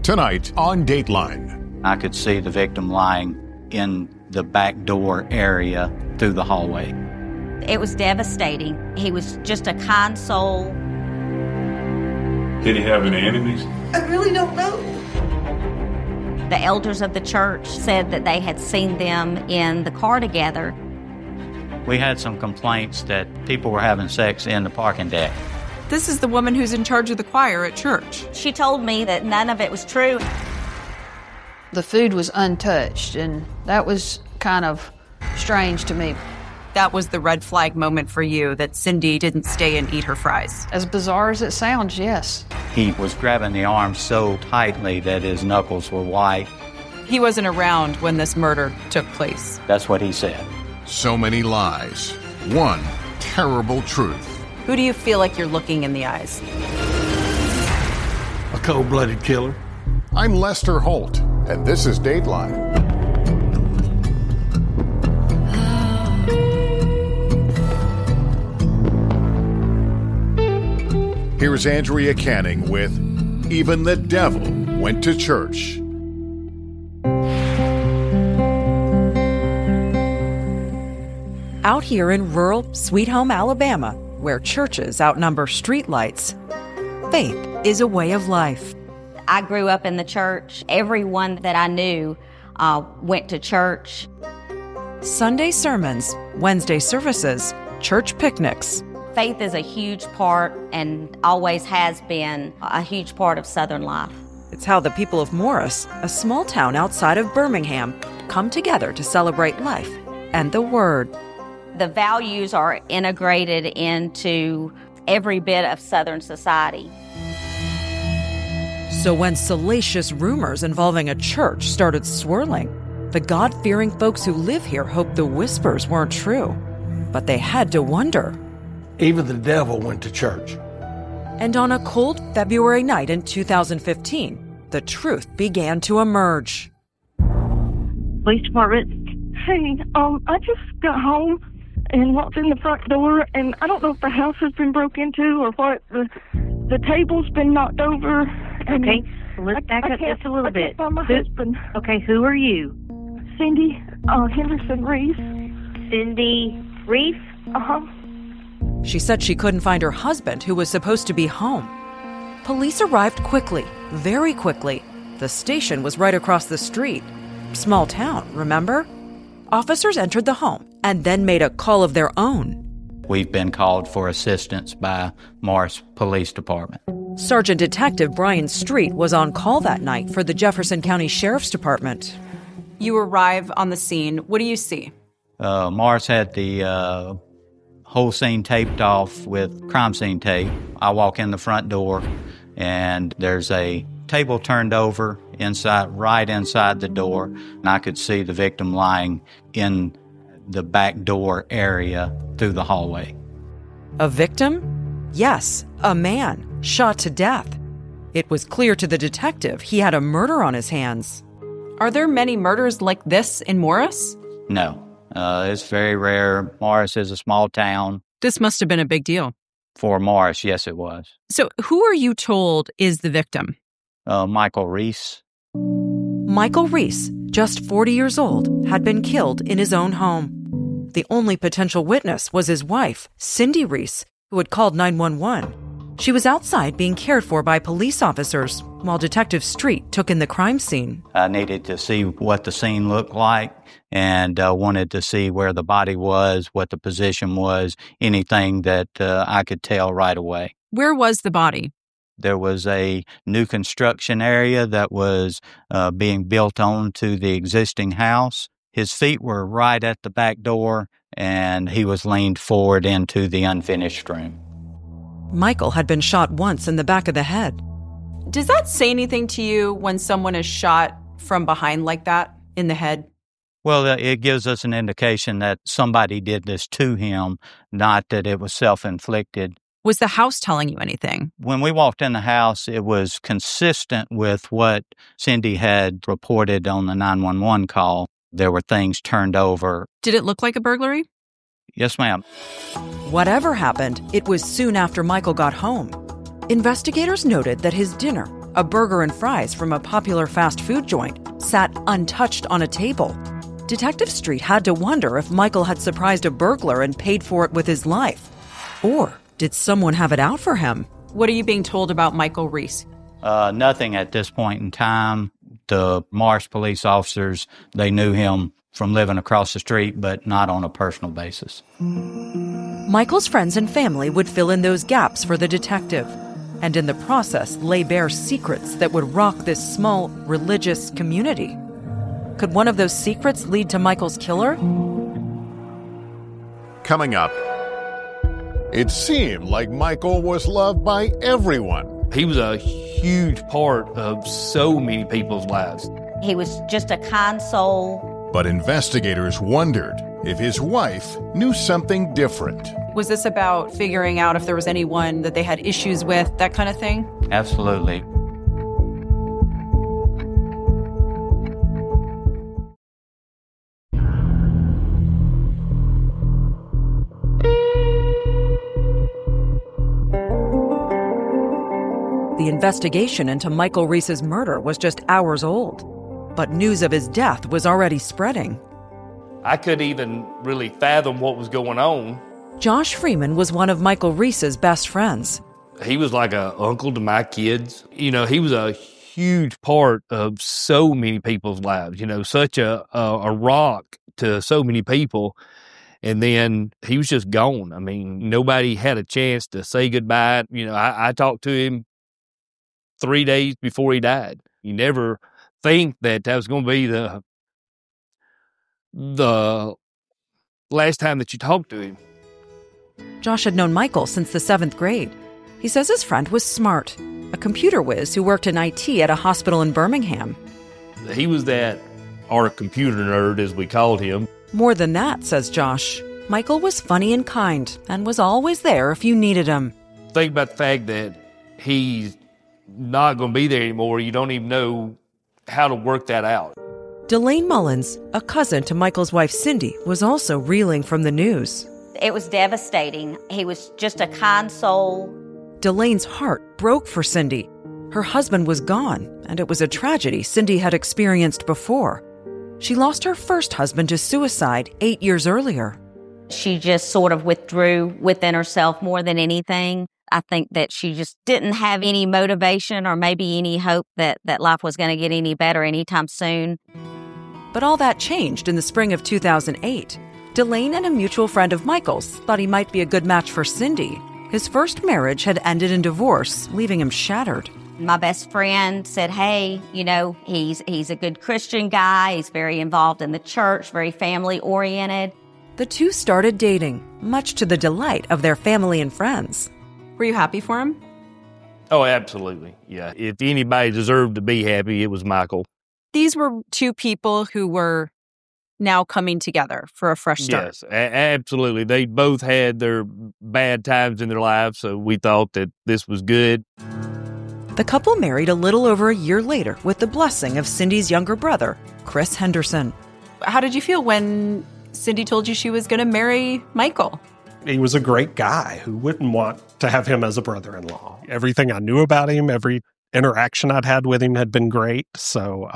Tonight on Dateline. I could see the victim lying in the back door area through the hallway. It was devastating. He was just a kind soul. Did he have any enemies? I really don't know. The elders of the church said that they had seen them in the car together. We had some complaints that people were having sex in the parking deck. This is the woman who's in charge of the choir at church. She told me that none of it was true. The food was untouched, and that was kind of strange to me. That was the red flag moment for you, that Cindy didn't stay and eat her fries. As bizarre as it sounds, yes. He was grabbing the arm so tightly that his knuckles were white. He wasn't around when this murder took place. That's what he said. So many lies. One terrible truth. Who do you feel like you're looking in the eyes? A cold-blooded killer. I'm Lester Holt, and this is Dateline. Here's Andrea Canning with Even the Devil Went to Church. Out here in rural Sweet Home, Alabama, where churches outnumber streetlights, faith is a way of life. I grew up in the church. Everyone that I knew went to church. Sunday sermons, Wednesday services, church picnics. Faith is a huge part and always has been a huge part of Southern life. It's how the people of Morris, a small town outside of Birmingham, come together to celebrate life and the Word. The values are integrated into every bit of Southern society. So when salacious rumors involving a church started swirling, the God-fearing folks who live here hoped the whispers weren't true. But they had to wonder. Even the devil went to church. And on a cold February night in 2015, the truth began to emerge. Police department. Hey, I just got home and walked in the front door, and I don't know if the house has been broke into or what. The table's been knocked over. And okay, let's back up just a little bit. I can't find my husband. Okay, who are you? Cindy Henderson Reese. Cindy Reese? Uh-huh. She said she couldn't find her husband, who was supposed to be home. Police arrived quickly, very quickly. The station was right across the street. Small town, remember? Officers entered the home and then made a call of their own. We've been called for assistance by Morris Police Department. Sergeant Detective Brian Street was on call that night for the Jefferson County Sheriff's Department. You arrive on the scene. What do you see? Morris had the whole scene taped off with crime scene tape. I walk in the front door, and there's a table turned over right inside the door, and I could see the victim lying in the back door area through the hallway. A victim? Yes, a man, shot to death. It was clear to the detective he had a murder on his hands. Are there many murders like this in Morris? No. It's very rare. Morris is a small town. This must have been a big deal. For Morris, yes, it was. So who are you told is the victim? Michael Reese. Michael Reese, just 40 years old, had been killed in his own home. The only potential witness was his wife, Cindy Reese, who had called 911. She was outside being cared for by police officers while Detective Street took in the crime scene. I needed to see what the scene looked like and wanted to see where the body was, what the position was, anything that I could tell right away. Where was the body? There was a new construction area that was being built on to the existing house. His feet were right at the back door, and he was leaned forward into the unfinished room. Michael had been shot once in the back of the head. Does that say anything to you when someone is shot from behind like that in the head? Well, it gives us an indication that somebody did this to him, not that it was self-inflicted. Was the house telling you anything? When we walked in the house, it was consistent with what Cindy had reported on the 911 call. There were things turned over. Did it look like a burglary? Yes, ma'am. Whatever happened, it was soon after Michael got home. Investigators noted that his dinner, a burger and fries from a popular fast food joint, sat untouched on a table. Detective Street had to wonder if Michael had surprised a burglar and paid for it with his life. Or did someone have it out for him? What are you being told about Michael Reese? Nothing at this point in time. The Marsh police officers, they knew him from living across the street, but not on a personal basis. Michael's friends and family would fill in those gaps for the detective, and in the process lay bare secrets that would rock this small religious community. Could one of those secrets lead to Michael's killer? Coming up, it seemed like Michael was loved by everyone. He was a huge part of so many people's lives. He was just a kind soul. But investigators wondered if his wife knew something different. Was this about figuring out if there was anyone that they had issues with, that kind of thing? Absolutely. The investigation into Michael Reese's murder was just hours old, but news of his death was already spreading. I couldn't even really fathom what was going on. Josh Freeman was one of Michael Reese's best friends. He was like an uncle to my kids. You know, he was a huge part of so many people's lives, you know, such a rock to so many people. And then he was just gone. I mean, nobody had a chance to say goodbye. You know, I talked to him 3 days before he died. You never think that was going to be the last time that you talked to him. Josh had known Michael since the 7th grade. He says his friend was smart, a computer whiz who worked in IT at a hospital in Birmingham. He was our computer nerd, as we called him. More than that, says Josh, Michael was funny and kind and was always there if you needed him. Think about the fact that he's not going to be there anymore. You don't even know how to work that out. Delane Mullins, a cousin to Michael's wife Cindy, was also reeling from the news. It was devastating. He was just a kind soul. Delane's heart broke for Cindy. Her husband was gone, and it was a tragedy Cindy had experienced before. She lost her first husband to suicide 8 years earlier. She just sort of withdrew within herself more than anything. I think that she just didn't have any motivation or maybe any hope that life was going to get any better anytime soon. But all that changed in the spring of 2008. Delane and a mutual friend of Michael's thought he might be a good match for Cindy. His first marriage had ended in divorce, leaving him shattered. My best friend said, hey, you know, he's a good Christian guy. He's very involved in the church, very family-oriented. The two started dating, much to the delight of their family and friends. Were you happy for him? Oh, absolutely. Yeah. If anybody deserved to be happy, it was Michael. These were two people who were now coming together for a fresh start. Yes, absolutely. They both had their bad times in their lives, so we thought that this was good. The couple married a little over a year later with the blessing of Cindy's younger brother, Chris Henderson. How did you feel when Cindy told you she was going to marry Michael? He was a great guy. Who wouldn't want to have him as a brother-in-law? Everything I knew about him, every interaction I'd had with him had been great. So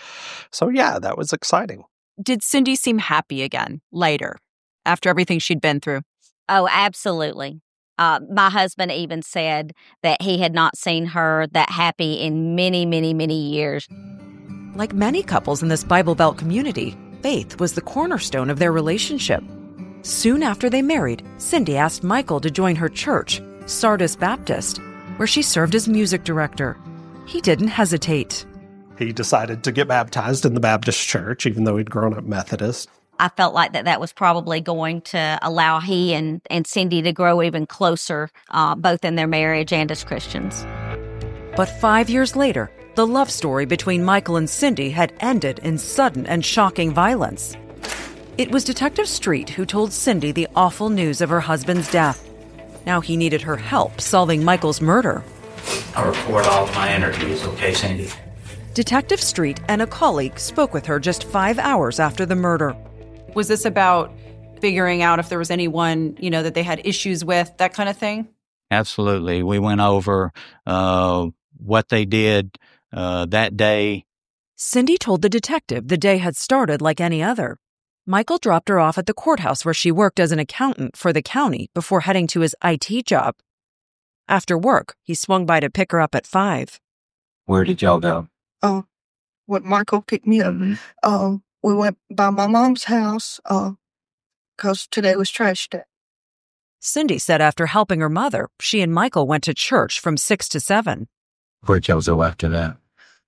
yeah, that was exciting. Did Cindy seem happy again, lighter, after everything she'd been through? Oh, absolutely. My husband even said that he had not seen her that happy in many, many, many years. Like many couples in this Bible Belt community, faith was the cornerstone of their relationship. Soon after they married, Cindy asked Michael to join her church, Sardis Baptist, where she served as music director. He didn't hesitate. He decided to get baptized in the Baptist church, even though he'd grown up Methodist. I felt like that was probably going to allow he and Cindy to grow even closer, both in their marriage and as Christians. But 5 years later, the love story between Michael and Cindy had ended in sudden and shocking violence. It was Detective Street who told Cindy the awful news of her husband's death. Now he needed her help solving Michael's murder. I record all of my interviews, okay, Cindy? Detective Street and a colleague spoke with her just 5 hours after the murder. Was this about figuring out if there was anyone, you know, that they had issues with, that kind of thing? Absolutely. We went over what they did that day. Cindy told the detective the day had started like any other. Michael dropped her off at the courthouse where she worked as an accountant for the county before heading to his IT job. After work, he swung by to pick her up at 5. Where did y'all go? When Michael picked me up, we went by my mom's house, 'cause today was trash day. Cindy said after helping her mother, she and Michael went to church from 6 to 7. Where'd y'all go after that?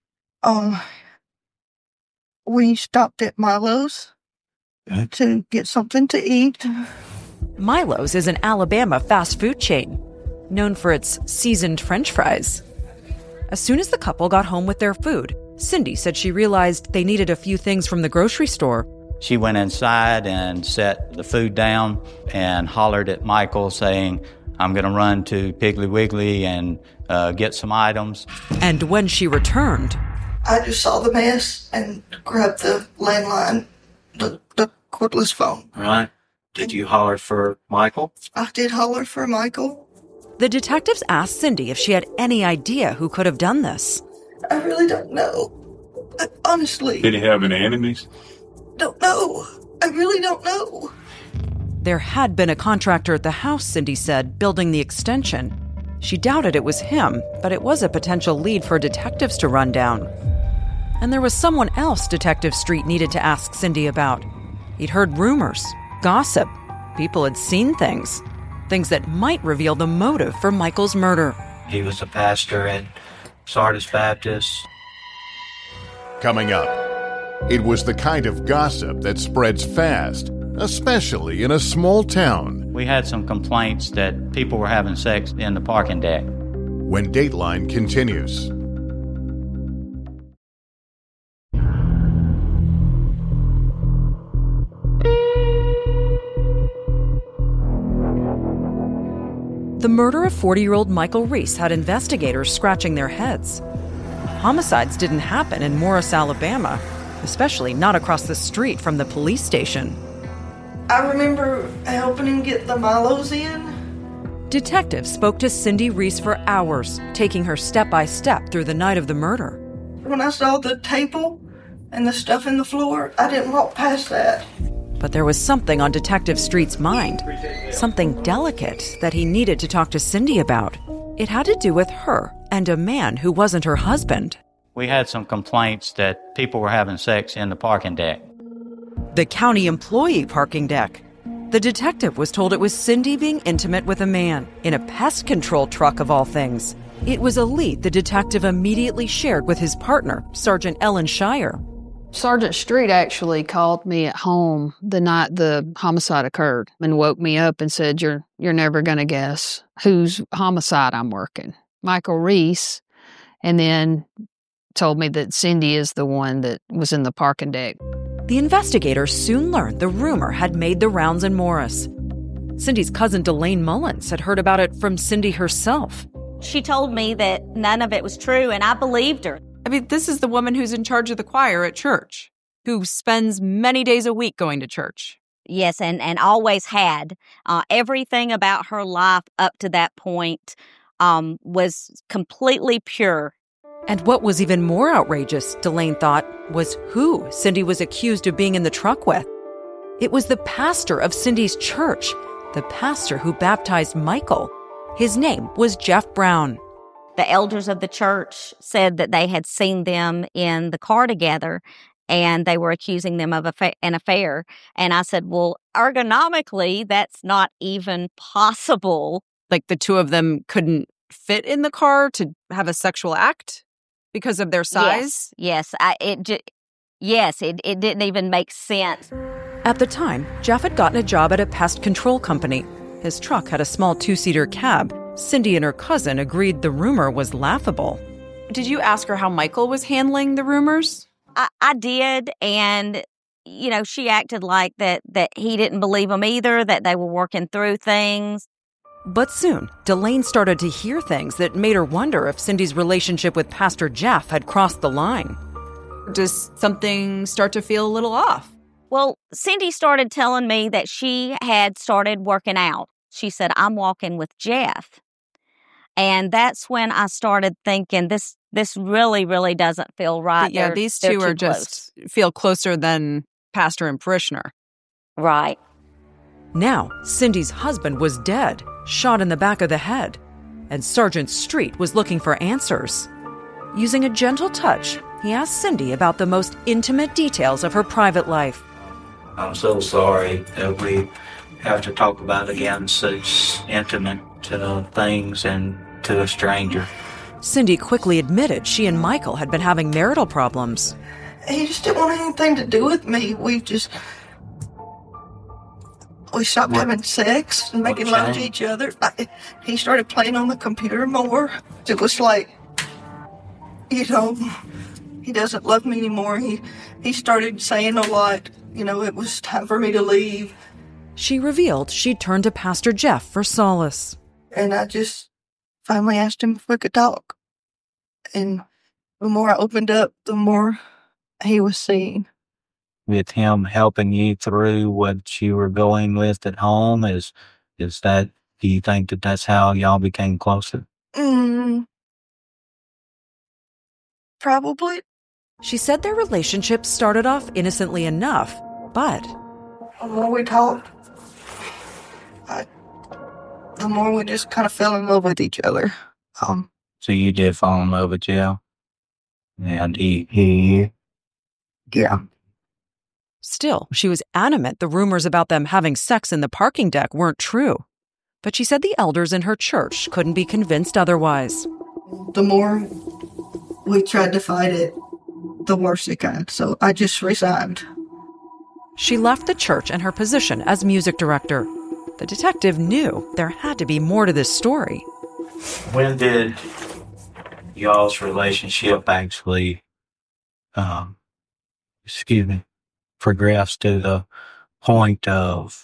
We stopped at Milo's to get something to eat. Milo's is an Alabama fast food chain, known for its seasoned French fries. As soon as the couple got home with their food, Cindy said she realized they needed a few things from the grocery store. She went inside and set the food down and hollered at Michael saying, "I'm going to run to Piggly Wiggly and get some items." And when she returned, I just saw the mess and grabbed the landline, the cordless phone. Right. Did you holler for Michael? I did holler for Michael. The detectives asked Cindy if she had any idea who could have done this. I really don't know. Honestly. Did he have any enemies? Don't know. I really don't know. There had been a contractor at the house, Cindy said, building the extension. She doubted it was him, but it was a potential lead for detectives to run down. And there was someone else Detective Street needed to ask Cindy about. He'd heard rumors, gossip. People had seen things that might reveal the motive for Michael's murder. He was a pastor at Sardis Baptist. Coming up, it was the kind of gossip that spreads fast, especially in a small town. We had some complaints that people were having sex in the parking deck. When Dateline continues. The murder of 40-year-old Michael Reese had investigators scratching their heads. Homicides didn't happen in Morris, Alabama, especially not across the street from the police station. I remember helping him get the Milos in. Detectives spoke to Cindy Reese for hours, taking her step by step through the night of the murder. When I saw the table and the stuff in the floor, I didn't walk past that. But there was something on Detective Street's mind, something delicate that he needed to talk to Cindy about. It had to do with her and a man who wasn't her husband. We had some complaints that people were having sex in the parking deck. The county employee parking deck. The detective was told it was Cindy being intimate with a man in a pest control truck of all things. It was a lead the detective immediately shared with his partner, Sergeant Ellen Shire. Sergeant Street actually called me at home the night the homicide occurred and woke me up and said, you're never going to guess whose homicide I'm working. Michael Reese, and then told me that Cindy is the one that was in the parking deck. The investigators soon learned the rumor had made the rounds in Morris. Cindy's cousin Delane Mullins had heard about it from Cindy herself. She told me that none of it was true, and I believed her. I mean, this is the woman who's in charge of the choir at church, who spends many days a week going to church. Yes, and always had. Everything about her life up to that point was completely pure. And what was even more outrageous, Delane thought, was who Cindy was accused of being in the truck with. It was the pastor of Cindy's church, the pastor who baptized Michael. His name was Jeff Brown. The elders of the church said that they had seen them in the car together, and they were accusing them of an affair. And I said, well, ergonomically, that's not even possible. Like the two of them couldn't fit in the car to have a sexual act because of their size? Yes. It didn't even make sense. At the time, Jeff had gotten a job at a pest control company. His truck had a small 2-seater cab. Cindy and her cousin agreed the rumor was laughable. Did you ask her how Michael was handling the rumors? I did, and, she acted like that he didn't believe them either, that they were working through things. But soon, Delane started to hear things that made her wonder if Cindy's relationship with Pastor Jeff had crossed the line. Does something start to feel a little off? Well, Cindy started telling me that she had started working out. She said, I'm walking with Jeff. And that's when I started thinking, this really, really doesn't feel right. Yeah, these two are just feel closer than pastor and parishioner. Right. Now, Cindy's husband was dead, shot in the back of the head, and Sergeant Street was looking for answers. Using a gentle touch, he asked Cindy about the most intimate details of her private life. I'm so sorry that we have to talk about again such intimate things and to a stranger. Cindy quickly admitted she and Michael had been having marital problems. He just didn't want anything to do with me. We stopped having sex and making love to each other. He started playing on the computer more. It was like, he doesn't love me anymore. He started saying a lot. It was time for me to leave. She revealed she'd turned to Pastor Jeff for solace. And I just finally asked him if we could talk. And the more I opened up, the more he was seeing. With him helping you through what you were going with at home, is that, do you think that that's how y'all became closer? Probably. She said their relationship started off innocently enough, but the more we talked, the more we just kind of fell in love with each other. So you did fall in love with Jeff? And he? Yeah. Still, she was adamant the rumors about them having sex in the parking deck weren't true. But she said the elders in her church couldn't be convinced otherwise. The more we tried to fight it, the worse it got. So I just resigned. She left the church and her position as music director. The detective knew there had to be more to this story. When did y'all's relationship actually, progress to the point of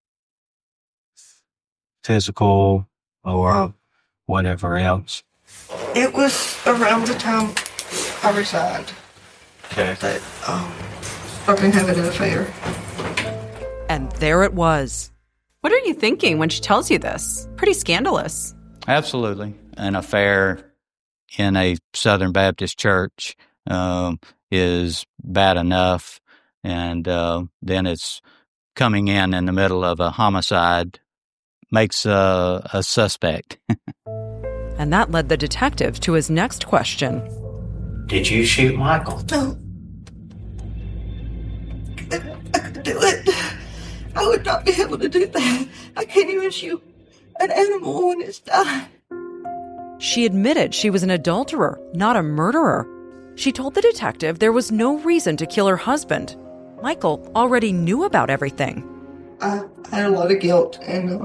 physical or whatever else? It was around the time I resigned. Okay. That started having an affair. And there it was. What are you thinking when she tells you this? Pretty scandalous. Absolutely. An affair in a Southern Baptist church is bad enough, and then it's coming in the middle of a homicide makes a suspect. And that led the detective to his next question. Did you shoot Michael? No. I could do it. I would not be able to do that. I can't even shoot an animal when it's died. She admitted she was an adulterer, not a murderer. She told the detective there was no reason to kill her husband. Michael already knew about everything. I had a lot of guilt, and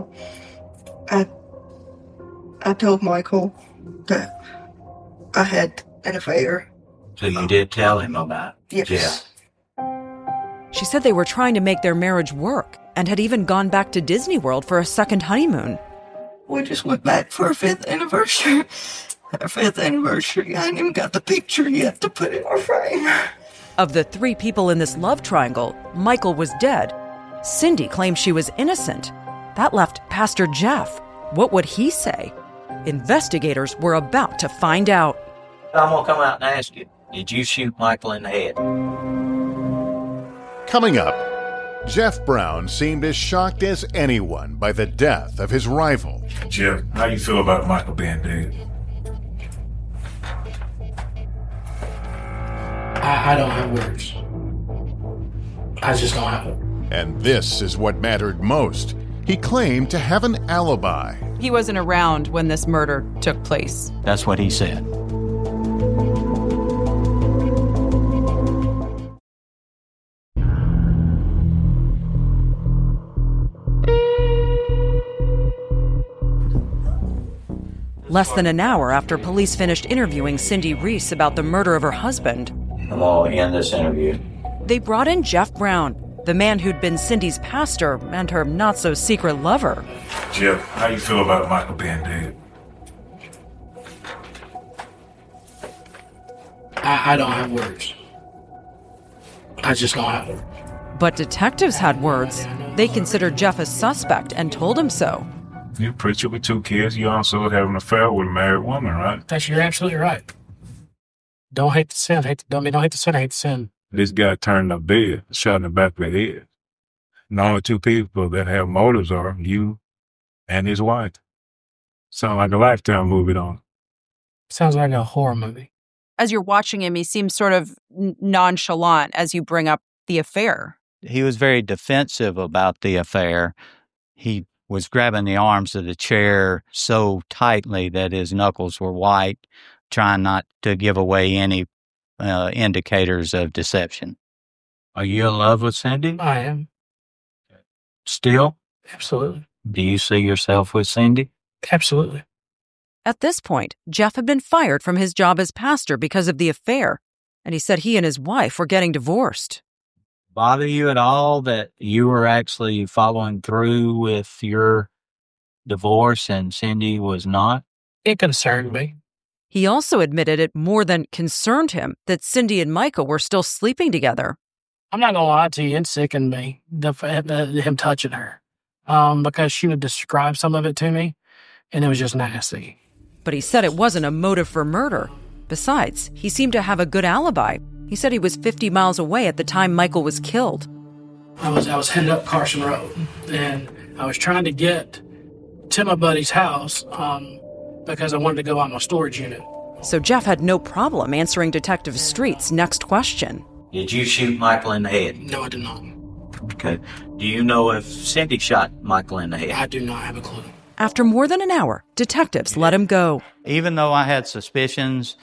I told Michael that I had an affair. So you did tell him about it? Yes. She said they were trying to make their marriage work and had even gone back to Disney World for a second honeymoon. We just went back for our 5th anniversary. Our 5th anniversary. I ain't even got the picture yet to put in our frame. Of the 3 people in this love triangle, Michael was dead. Cindy claimed she was innocent. That left Pastor Jeff. What would he say? Investigators were about to find out. I'm going to come out and ask you, did you shoot Michael in the head? Coming up, Jeff Brown seemed as shocked as anyone by the death of his rival. Jeff, how you feel about Michael being dead? I don't have words. I just don't have it. And this is what mattered most. He claimed to have an alibi. He wasn't around when this murder took place. That's what he said. Less than an hour after police finished interviewing Cindy Reese about the murder of her husband, I'm going to end this interview. they brought in Jeff Brown, the man who'd been Cindy's pastor and her not-so-secret lover. Jeff, how you feel about Michael being dead? I don't have words. I just don't have it. But detectives had words. They considered Jeff a suspect and told him so. You're a preacher with 2 kids. You also have an affair with a married woman, right? You're absolutely right. Don't hate the sin. Don't hate the sin. Hate the sin. This guy turned up dead, shot in the back of the head. And the only 2 people that have motives are you and his wife. Sound like a Lifetime movie, don't it? Sounds like a horror movie. As you're watching him, he seems sort of nonchalant as you bring up the affair. He was very defensive about the affair. He was grabbing the arms of the chair so tightly that his knuckles were white, trying not to give away any indicators of deception. Are you in love with Cindy? I am. Still? Absolutely. Do you see yourself with Cindy? Absolutely. At this point, Jeff had been fired from his job as pastor because of the affair, and he said he and his wife were getting divorced. Bother you at all that you were actually following through with your divorce and Cindy was not? It concerned me. He also admitted it more than concerned him that Cindy and Michael were still sleeping together. I'm not going to lie to you, it sickened me, him touching her, because she would describe some of it to me, and it was just nasty. But he said it wasn't a motive for murder. Besides, he seemed to have a good alibi. He said he was 50 miles away at the time Michael was killed. I was headed up Carson Road, and I was trying to get to my buddy's house because I wanted to go out my storage unit. So Jeff had no problem answering Detective Street's next question. Did you shoot Michael in the head? No, I did not. Okay. Do you know if Cindy shot Michael in the head? I do not have a clue. After more than an hour, detectives let him go. Even though I had suspicions,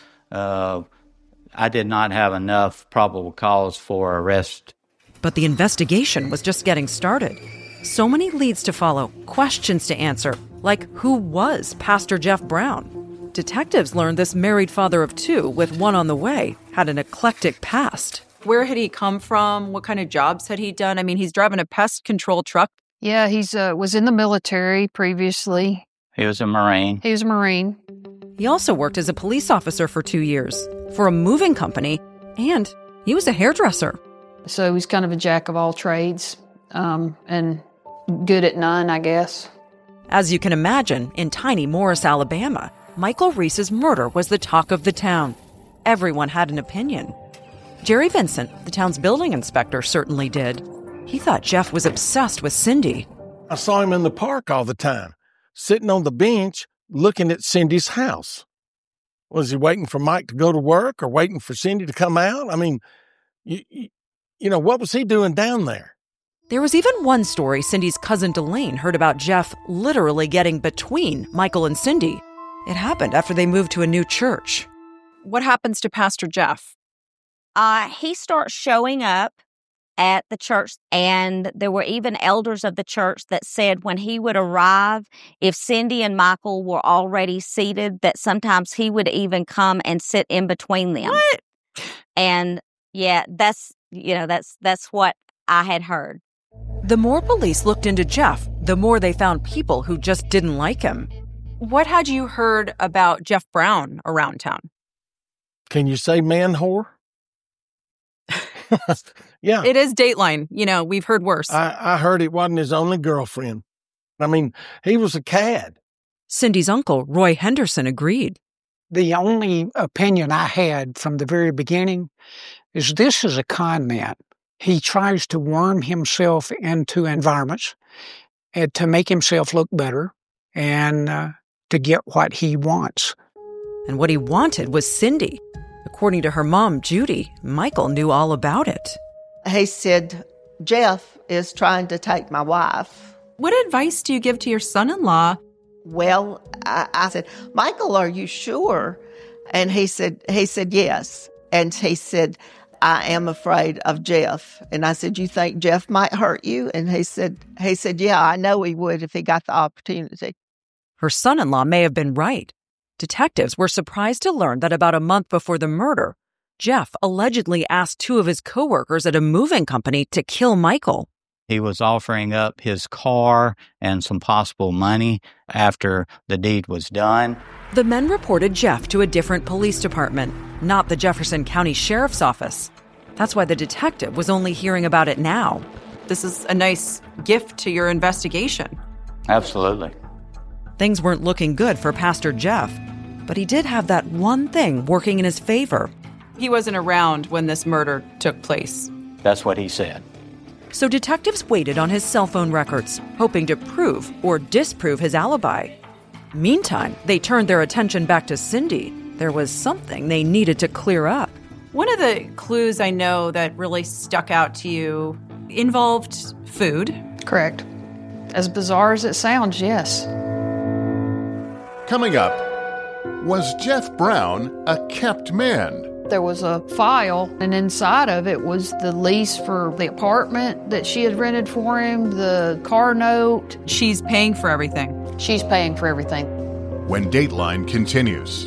I did not have enough probable cause for arrest. But the investigation was just getting started. So many leads to follow, questions to answer, like who was Pastor Jeff Brown? Detectives learned this married father of 2, with one on the way, had an eclectic past. Where had he come from? What kind of jobs had he done? I mean, he's driving a pest control truck. Yeah, he's was in the military previously. He was a Marine. He was a Marine. He also worked as a police officer for 2 years, for a moving company, and he was a hairdresser. So he's kind of a jack of all trades, and good at none, I guess. As you can imagine, in tiny Morris, Alabama, Michael Reese's murder was the talk of the town. Everyone had an opinion. Jerry Vincent, the town's building inspector, certainly did. He thought Jeff was obsessed with Cindy. I saw him in the park all the time, sitting on the bench looking at Cindy's house. Was he waiting for Mike to go to work or waiting for Cindy to come out? I mean, you know, what was he doing down there? There was even one story Cindy's cousin Delane heard about Jeff literally getting between Michael and Cindy. It happened after they moved to a new church. What happens to Pastor Jeff? He starts showing up at the church, and there were even elders of the church that said when he would arrive, if Cindy and Michael were already seated, that sometimes he would even come and sit in between them. What? And yeah, that's what I had heard. The more police looked into Jeff, the more they found people who just didn't like him. What had you heard about Jeff Brown around town? Can you say man whore? Yeah. It is Dateline. You know, we've heard worse. I heard it wasn't his only girlfriend. I mean, he was a cad. Cindy's uncle, Roy Henderson, agreed. The only opinion I had from the very beginning is this is a con man. He tries to worm himself into environments and to make himself look better and to get what he wants. And what he wanted was Cindy. According to her mom, Judy, Michael knew all about it. He said, Jeff is trying to take my wife. What advice do you give to your son-in-law? Well, I said, Michael, are you sure? And he said yes. And he said, I am afraid of Jeff. And I said, you think Jeff might hurt you? And he said, yeah, I know he would if he got the opportunity. Her son-in-law may have been right. Detectives were surprised to learn that about a month before the murder, Jeff allegedly asked 2 of his coworkers at a moving company to kill Michael. He was offering up his car and some possible money after the deed was done. The men reported Jeff to a different police department, not the Jefferson County Sheriff's Office. That's why the detective was only hearing about it now. This is a nice gift to your investigation. Absolutely. Things weren't looking good for Pastor Jeff, but he did have that one thing working in his favor. He wasn't around when this murder took place. That's what he said. So detectives waited on his cell phone records, hoping to prove or disprove his alibi. Meantime, they turned their attention back to Cindy. There was something they needed to clear up. One of the clues I know that really stuck out to you involved food. Correct. As bizarre as it sounds, yes. Coming up, was Jeff Brown a kept man? There was a file, and inside of it was the lease for the apartment that she had rented for him, the car note. She's paying for everything. She's paying for everything. When Dateline continues.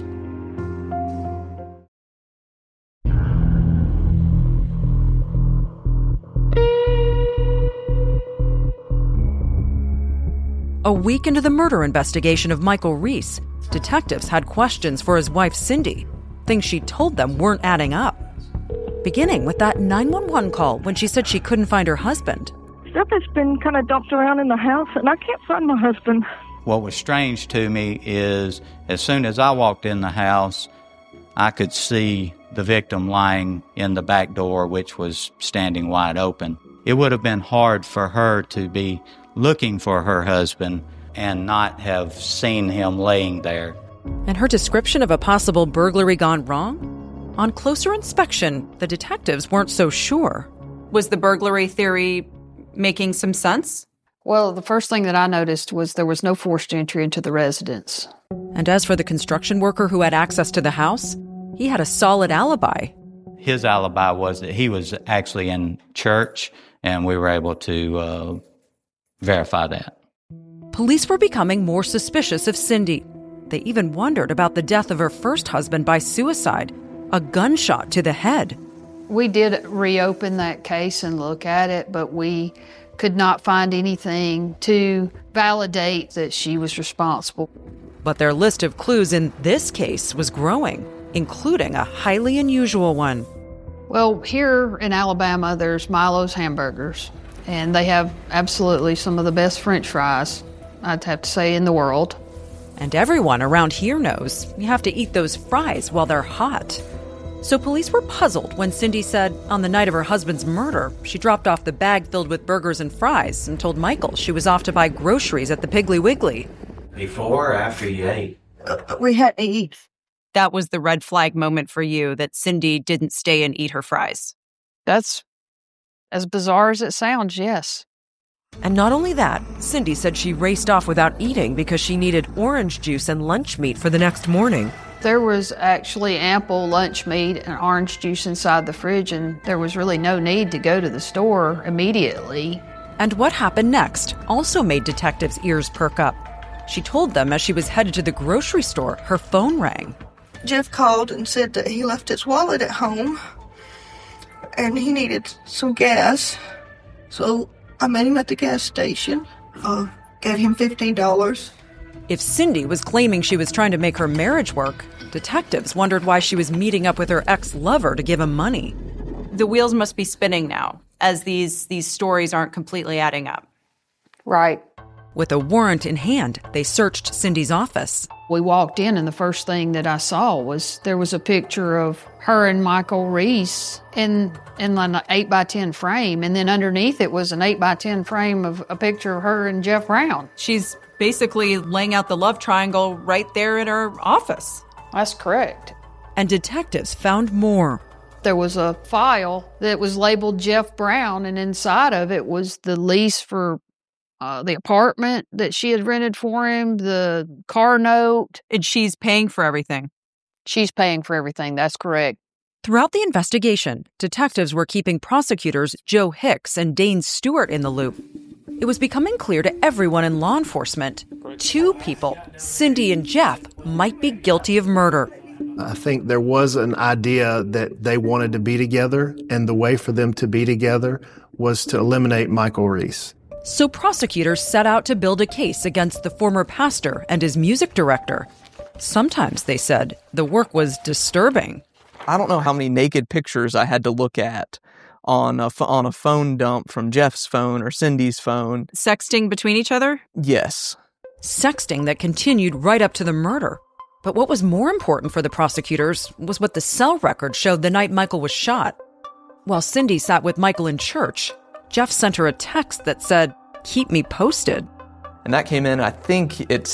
A week into the murder investigation of Michael Reese, detectives had questions for his wife, Cindy. Things she told them weren't adding up. Beginning with that 911 call when she said she couldn't find her husband. Stuff has been kind of dumped around in the house, and I can't find my husband. What was strange to me is as soon as I walked in the house, I could see the victim lying in the back door, which was standing wide open. It would have been hard for her to be looking for her husband and not have seen him laying there. And her description of a possible burglary gone wrong? On closer inspection, the detectives weren't so sure. Was the burglary theory making some sense? Well, the first thing that I noticed was there was no forced entry into the residence. And as for the construction worker who had access to the house, he had a solid alibi. His alibi was that he was actually in church, and we were able to verify that. Police were becoming more suspicious of Cindy. They even wondered about the death of her first husband by suicide, a gunshot to the head. We did reopen that case and look at it, but we could not find anything to validate that she was responsible. But their list of clues in this case was growing, including a highly unusual one. Well, here in Alabama, there's Milo's Hamburgers, and they have absolutely some of the best French fries, I'd have to say, in the world. And everyone around here knows you have to eat those fries while they're hot. So police were puzzled when Cindy said on the night of her husband's murder, she dropped off the bag filled with burgers and fries and told Michael she was off to buy groceries at the Piggly Wiggly. Before or after you ate? We had to eat. That was the red flag moment for you, that Cindy didn't stay and eat her fries. That's as bizarre as it sounds, yes. And not only that, Cindy said she raced off without eating because she needed orange juice and lunch meat for the next morning. There was actually ample lunch meat and orange juice inside the fridge, and there was really no need to go to the store immediately. And what happened next also made detectives' ears perk up. She told them as she was headed to the grocery store, her phone rang. Jeff called and said that he left his wallet at home, and he needed some gas. So I met him at the gas station, gave him $15. If Cindy was claiming she was trying to make her marriage work, detectives wondered why she was meeting up with her ex-lover to give him money. The wheels must be spinning now, as these stories aren't completely adding up. Right. With a warrant in hand, they searched Cindy's office. We walked in, and the first thing that I saw was there was a picture of her and Michael Reese in an 8x10 frame, and then underneath it was an 8x10 frame of a picture of her and Jeff Brown. She's basically laying out the love triangle right there in her office. That's correct. And detectives found more. There was a file that was labeled Jeff Brown, and inside of it was the lease for the apartment that she had rented for him, the car note. And she's paying for everything. She's paying for everything, that's correct. Throughout the investigation, detectives were keeping prosecutors Joe Hicks and Dane Stewart in the loop. It was becoming clear to everyone in law enforcement, two people, Cindy and Jeff, might be guilty of murder. I think there was an idea that they wanted to be together, and the way for them to be together was to eliminate Michael Reese. So prosecutors set out to build a case against the former pastor and his music director. Sometimes, they said, the work was disturbing. I don't know how many naked pictures I had to look at on a phone dump from Jeff's phone or Cindy's phone. Sexting between each other? Yes. sexting that continued right up to the murder. But what was more important for the prosecutors was what the cell record showed the night Michael was shot. While Cindy sat with Michael in church, Jeff sent her a text that said, "Keep me posted." And that came in, I think, at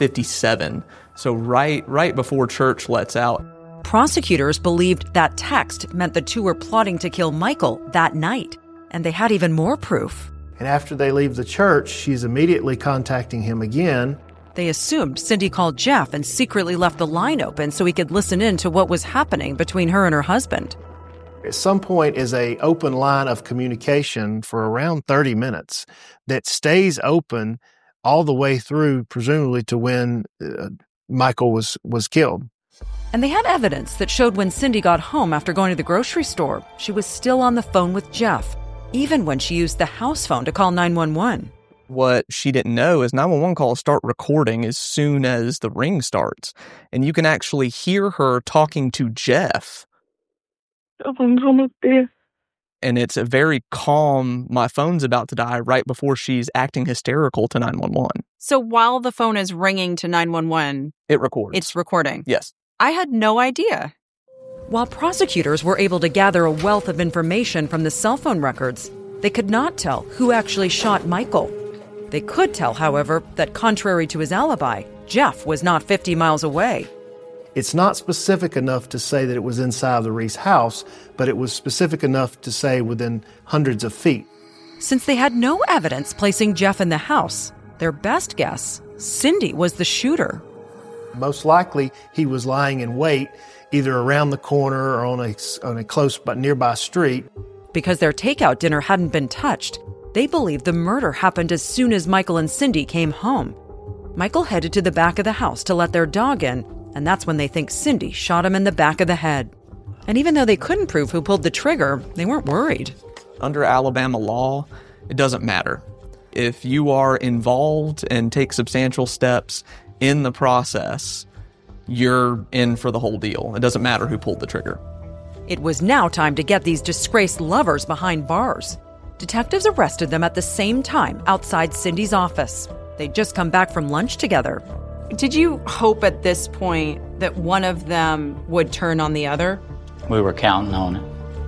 6:57, so right before church lets out. Prosecutors believed that text meant the two were plotting to kill Michael that night, and they had even more proof. And after they leave the church, she's immediately contacting him again. They assumed Cindy called Jeff and secretly left the line open so he could listen in to what was happening between her and her husband. At some point is an open line of communication for around 30 minutes that stays open all the way through, presumably to when Michael was killed. And they had evidence that showed when Cindy got home after going to the grocery store, she was still on the phone with Jeff, even when she used the house phone to call 911. What she didn't know is 911 calls start recording as soon as the ring starts. And you can actually hear her talking to Jeff. Someone's almost there. And it's a very calm, my phone's about to die, right before she's acting hysterical to 911. So while the phone is ringing to 911, it records. It's recording. Yes. I had no idea. While prosecutors were able to gather a wealth of information from the cell phone records, they could not tell who actually shot Michael. They could tell, however, that contrary to his alibi, Jeff was not 50 miles away. It's not specific enough to say that it was inside the Reese house, but it was specific enough to say within hundreds of feet. Since they had no evidence placing Jeff in the house, their best guess, Cindy was the shooter. Most likely, he was lying in wait, either around the corner or on a close but nearby street. Because their takeout dinner hadn't been touched, they believed the murder happened as soon as Michael and Cindy came home. Michael headed to the back of the house to let their dog in, and that's when they think Cindy shot him in the back of the head. And even though they couldn't prove who pulled the trigger, they weren't worried. Under Alabama law, it doesn't matter. If you are involved and take substantial steps in the process, you're in for the whole deal. It doesn't matter who pulled the trigger. It was now time to get these disgraced lovers behind bars. Detectives arrested them at the same time outside Cindy's office. They'd just come back from lunch together. Did you hope at this point that one of them would turn on the other? We were counting on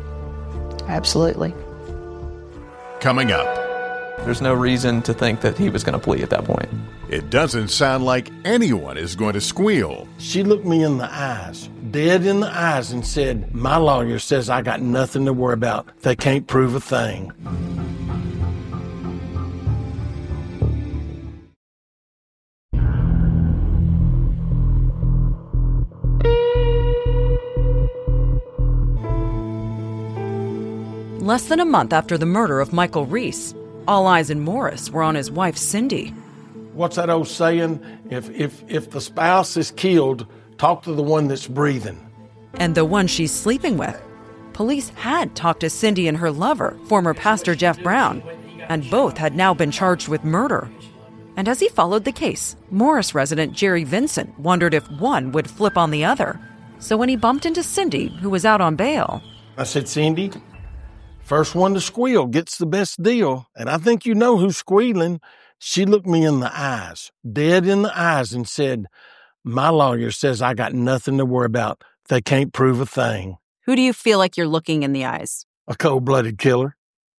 it. Absolutely. Coming up. There's no reason to think that he was going to plea at that point. It doesn't sound like anyone is going to squeal. She looked me in the eyes, dead in the eyes, and said, "My lawyer says I got nothing to worry about. They can't prove a thing." Less than a month after the murder of Michael Reese, all eyes in Morris were on his wife, Cindy. What's that old saying? If the spouse is killed, talk to the one that's breathing. And the one she's sleeping with. Police had talked to Cindy and her lover, former pastor Jeff Brown, and both had now been charged with murder. And as he followed the case, Morris resident Jerry Vincent wondered if one would flip on the other. So when he bumped into Cindy, who was out on bail, I said, "Cindy, first one to squeal gets the best deal, and I think you know who's squealing." She looked me in the eyes, dead in the eyes, and said, "My lawyer says I got nothing to worry about. They can't prove a thing." Who do you feel like you're looking in the eyes? A cold-blooded killer.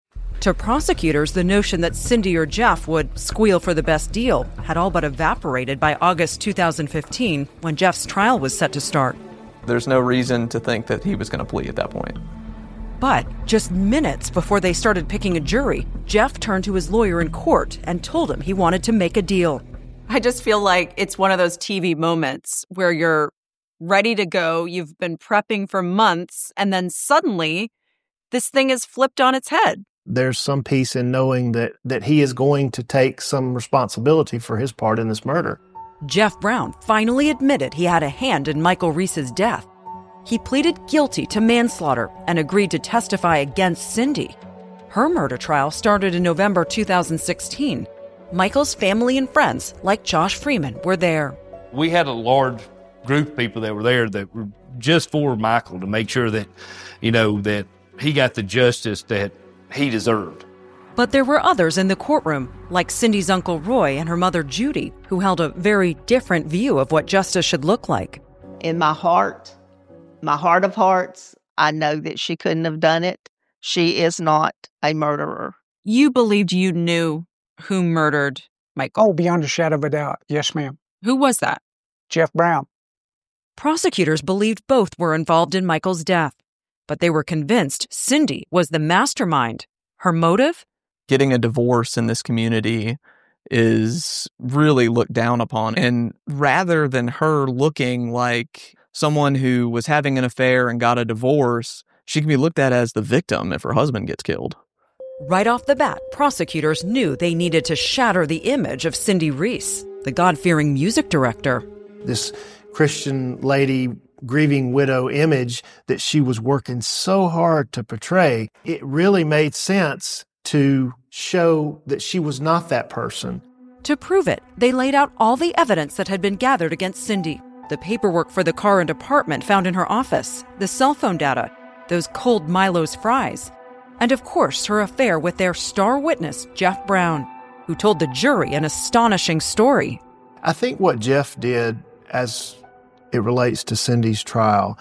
to prosecutors, the notion that Cindy or Jeff would squeal for the best deal had all but evaporated by August 2015 when Jeff's trial was set to start. There's no reason to think that he was going to plea at that point. But just minutes before they started picking a jury, Jeff turned to his lawyer in court and told him he wanted to make a deal. I just feel like it's one of those TV moments where you're ready to go, you've been prepping for months, and then suddenly this thing is flipped on its head. There's some peace in knowing that he is going to take some responsibility for his part in this murder. Jeff Brown finally admitted he had a hand in Michael Reese's death. He pleaded guilty to manslaughter and agreed to testify against Cindy. Her murder trial started in November 2016. Michael's family and friends, like Josh Freeman, were there. We had a large group of people that were there that were just for Michael to make sure that, that he got the justice that he deserved. But there were others in the courtroom, like Cindy's Uncle Roy and her mother Judy, who held a very different view of what justice should look like. In my heart of hearts, I know that she couldn't have done it. She is not a murderer. You believed you knew who murdered Michael? Oh, beyond a shadow of a doubt. Yes, ma'am. Who was that? Jeff Brown. Prosecutors believed both were involved in Michael's death, but they were convinced Cindy was the mastermind. Her motive? Getting a divorce in this community is really looked down upon. And rather than her looking like someone who was having an affair and got a divorce, she can be looked at as the victim if her husband gets killed. Right off the bat, prosecutors knew they needed to shatter the image of Cindy Reese, the God-fearing music director. This Christian lady, grieving widow image that she was working so hard to portray, it really made sense to show that she was not that person. To prove it, they laid out all the evidence that had been gathered against Cindy. The paperwork for the car and apartment found in her office, the cell phone data, those cold Milo's fries, and of course her affair with their star witness, Jeff Brown, who told the jury an astonishing story. I think what Jeff did as it relates to Cindy's trial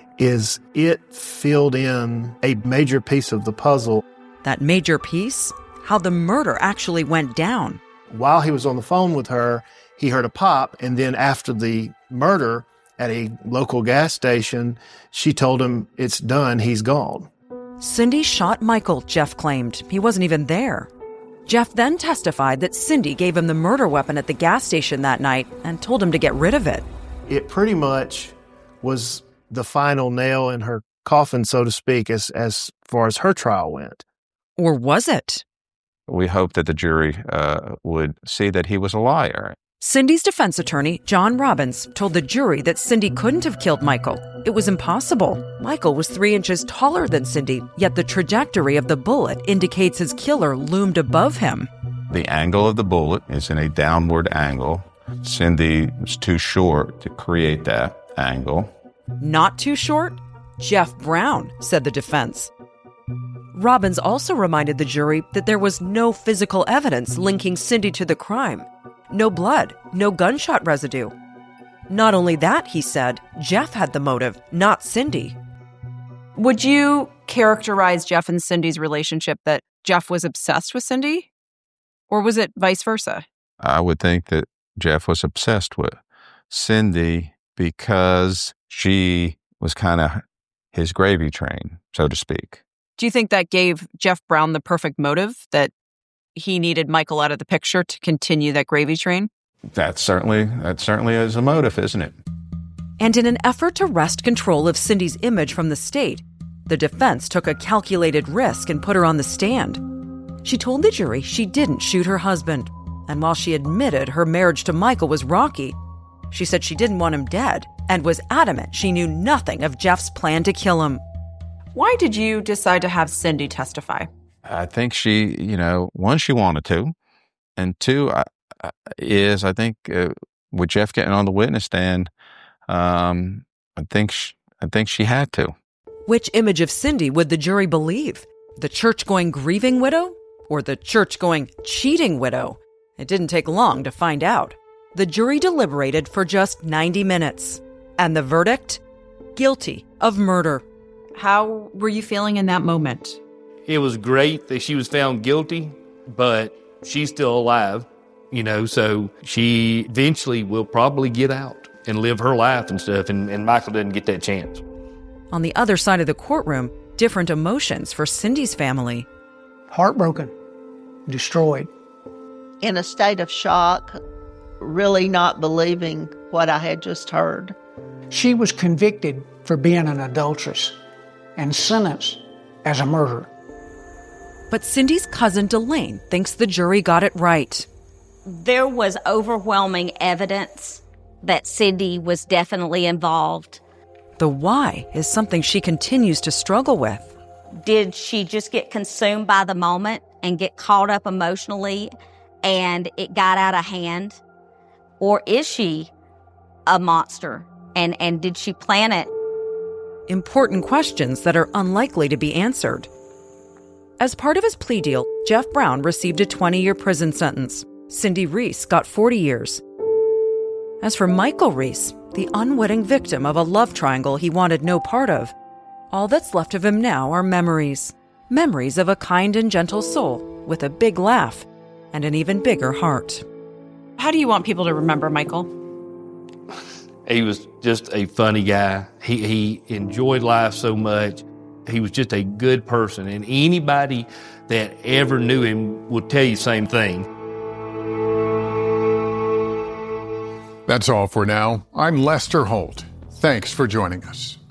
is it filled in a major piece of the puzzle. That major piece? How the murder actually went down. While he was on the phone with her, he heard a pop, and then after the murder at a local gas station, she told him, "It's done, he's gone." Cindy shot Michael, Jeff claimed. He wasn't even there. Jeff then testified that Cindy gave him the murder weapon at the gas station that night and told him to get rid of it. It pretty much was the final nail in her coffin, so to speak, as far as her trial went. Or was it? We hope that the jury would see that he was a liar. Cindy's defense attorney, John Robbins, told the jury that Cindy couldn't have killed Michael. It was impossible. Michael was 3 inches taller than Cindy, yet the trajectory of the bullet indicates his killer loomed above him. The angle of the bullet is in a downward angle. Cindy was too short to create that angle. Not too short? Jeff Brown, said the defense. Robbins also reminded the jury that there was no physical evidence linking Cindy to the crime. No blood, no gunshot residue. Not only that, he said, Jeff had the motive, not Cindy. Would you characterize Jeff and Cindy's relationship that Jeff was obsessed with Cindy? Or was it vice versa? I would think that Jeff was obsessed with Cindy because she was kind of his gravy train, so to speak. Do you think that gave Jeff Brown the perfect motive, that he needed Michael out of the picture to continue that gravy train? That certainly is a motive, isn't it? And in an effort to wrest control of Cindy's image from the state, the defense took a calculated risk and put her on the stand. She told the jury she didn't shoot her husband, and while she admitted her marriage to Michael was rocky, she said she didn't want him dead and was adamant she knew nothing of Jeff's plan to kill him. Why did you decide to have Cindy testify? I think she, one, she wanted to, and two, I think with Jeff getting on the witness stand, I think she had to. Which image of Cindy would the jury believe? The church-going grieving widow or the church-going cheating widow? It didn't take long to find out. The jury deliberated for just 90 minutes. And the verdict? Guilty of murder. How were you feeling in that moment? It was great that she was found guilty, but she's still alive, so she eventually will probably get out and live her life and stuff, and Michael didn't get that chance. On the other side of the courtroom, different emotions for Cindy's family. Heartbroken, destroyed. In a state of shock, really not believing what I had just heard. She was convicted for being an adulteress and sentenced as a murderer. But Cindy's cousin Delane thinks the jury got it right. There was overwhelming evidence that Cindy was definitely involved. The why is something she continues to struggle with. Did she just get consumed by the moment and get caught up emotionally and it got out of hand? Or is she a monster? And did she plan it? Important questions that are unlikely to be answered. As part of his plea deal, Jeff Brown received a 20-year prison sentence. Cindy Reese got 40 years. As for Michael Reese, the unwitting victim of a love triangle he wanted no part of, all that's left of him now are memories. Memories of a kind and gentle soul with a big laugh and an even bigger heart. How do you want people to remember Michael? He was just a funny guy. He enjoyed life so much. He was just a good person, and anybody that ever knew him would tell you the same thing. That's all for now. I'm Lester Holt. Thanks for joining us.